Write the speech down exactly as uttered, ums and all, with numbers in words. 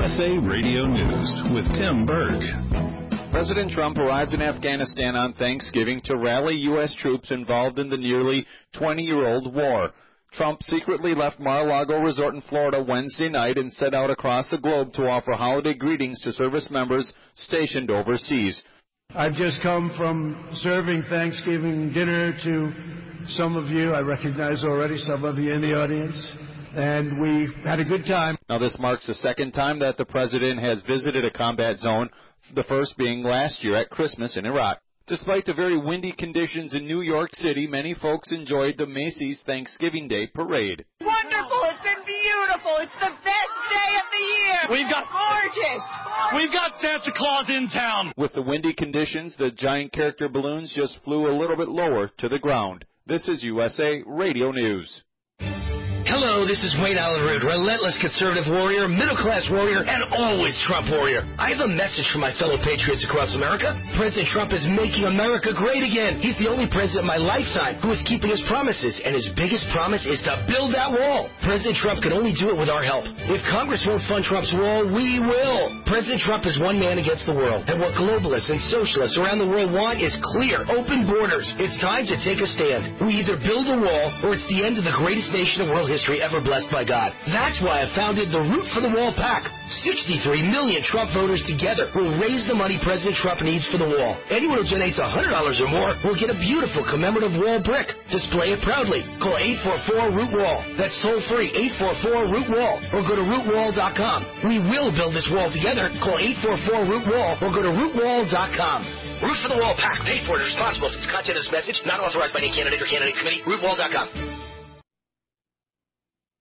S A Radio News with Tim Berg. President Trump arrived in Afghanistan on Thanksgiving to rally U S troops involved in the nearly twenty-year-old war. Trump secretly left Mar-a-Lago Resort in Florida Wednesday night and set out across the globe to offer holiday greetings to service members stationed overseas. I've just come from serving Thanksgiving dinner to some of you. I recognize already some of you in the audience. And we had a good time. Now, this marks the second time that the president has visited a combat zone, the first being last year at Christmas in Iraq. Despite the very windy conditions in New York City, many folks enjoyed the Macy's Thanksgiving Day Parade. Wonderful! It's been beautiful! It's the best day of the year! We've got gorgeous! We've got Santa Claus in town! With the windy conditions, the giant character balloons just flew a little bit lower to the ground. This is U S A Radio News. Hello, this is Wayne Allen Root, relentless conservative warrior, middle-class warrior, and always Trump warrior. I have a message for my fellow patriots across America. President Trump is making America great again. He's the only president in my lifetime who is keeping his promises, and his biggest promise is to build that wall. President Trump can only do it with our help. If Congress won't fund Trump's wall, we will. President Trump is one man against the world, and what globalists and socialists around the world want is clear, open borders. It's time to take a stand. We either build a wall, or it's the end of the greatest nation in world history ever blessed by God. That's why I founded the Root for the Wall PAC. sixty-three million Trump voters together will raise the money President Trump needs for the wall. Anyone who donates one hundred dollars or more will get a beautiful commemorative wall brick. Display it proudly. Call eight four four root wall. That's toll free, eight four four root wall, or go to root wall dot com. We will build this wall together. Call eight four four root wall or go to root wall dot com. Root for the Wall PAC. Paid for and responsible for the content of this message. Not authorized by any candidate or candidates committee. root wall dot com.